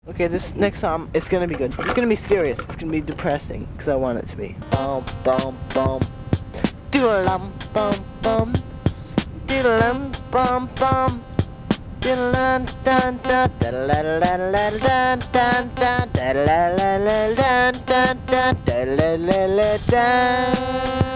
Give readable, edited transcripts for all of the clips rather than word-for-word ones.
Okay, this next song, it's gonna be good. It's gonna be serious. It's gonna be depressing, because I want it to be. Bum, bum, bum. Doodle-lum, bum, bum. Doodle-lum, bum, bum. Doodle-dun, dun, dun, da-da-la-la-la-la-dun, dun, dun, da-da-la-la-la-dun, dun, dun, da-da-la-la-la-dun.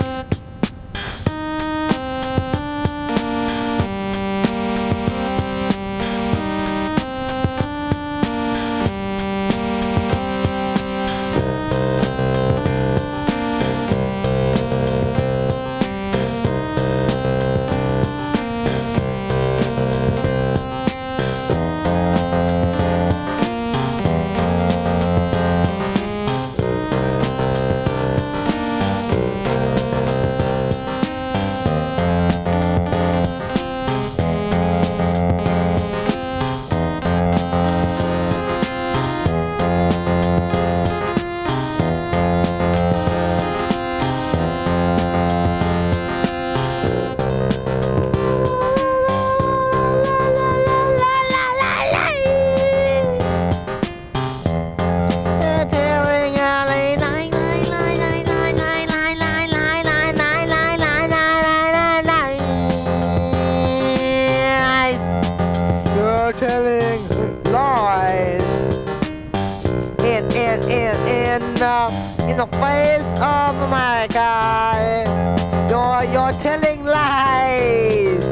Telling lies in the face of America. You're telling lies,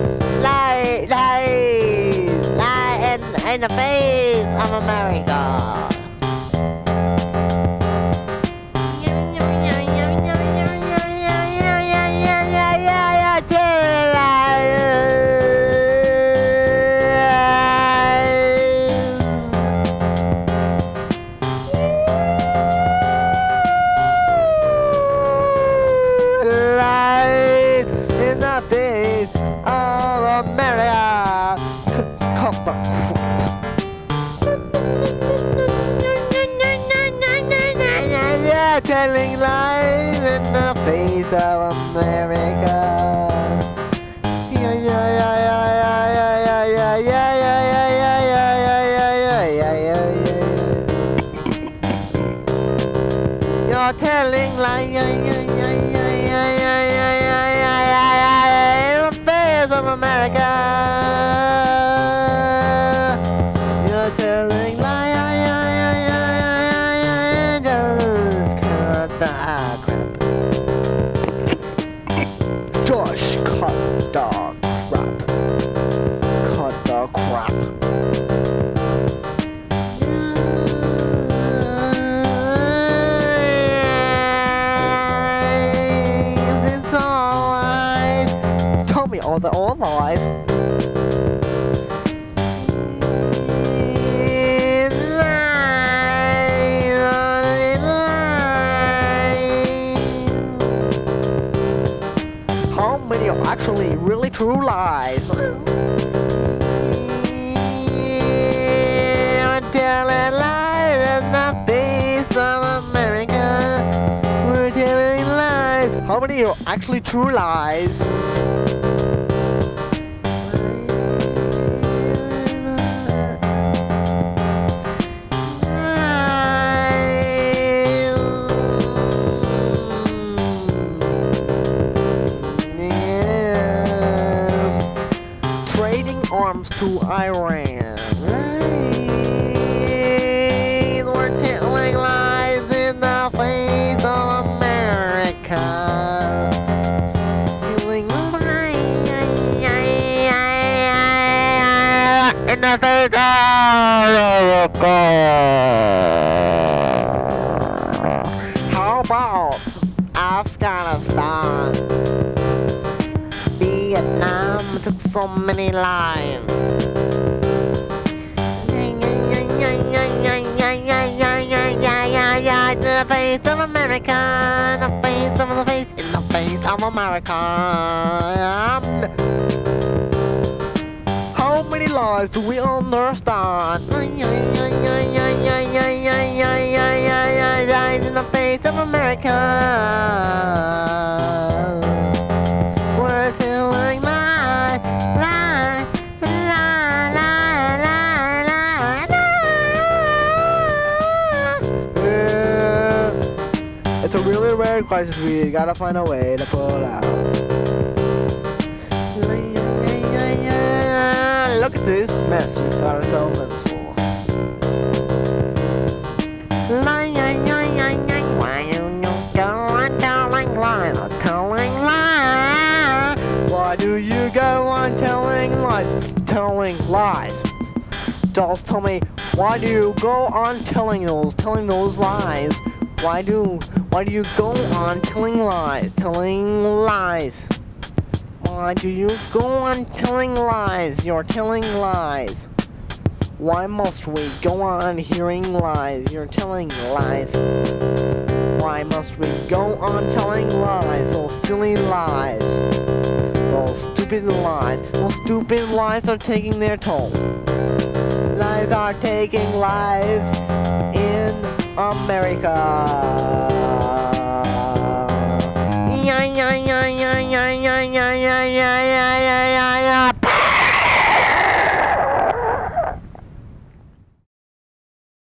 in the face of America. Telling lies in the face of America. You're telling lies in the face of America. You're telling lies. Josh, cut the crap. Cut the crap. It's alright. Tell me all the lies. How many are actually really true lies? We're telling lies in the face of America. We're telling lies. How many are actually true lies? Arms to Iran. Lies. We're telling lies in the face of America. Telling lies in the face of America. How about Afghanistan? Vietnam took so many lives. The face of America, the face of the face, in the face of America. How many lies do we understand? Lies in the face of America. We're telling lies, lies, lies, lies, lies, lies. It's a really rare crisis. We gotta find a way to pull out. Look at this mess we got ourselves into. Why you go on telling lies? Telling lies. Why do you go on telling lies? Telling lies. Dolls, tell me, why do you go on telling those lies? Why do you go on telling lies? Telling lies. Why do you go on telling lies? You're telling lies. Why must we go on hearing lies? You're telling lies. Why must we go on telling lies? Those silly lies. Those stupid lies. Those stupid lies are taking their toll. Lies are taking lives in America.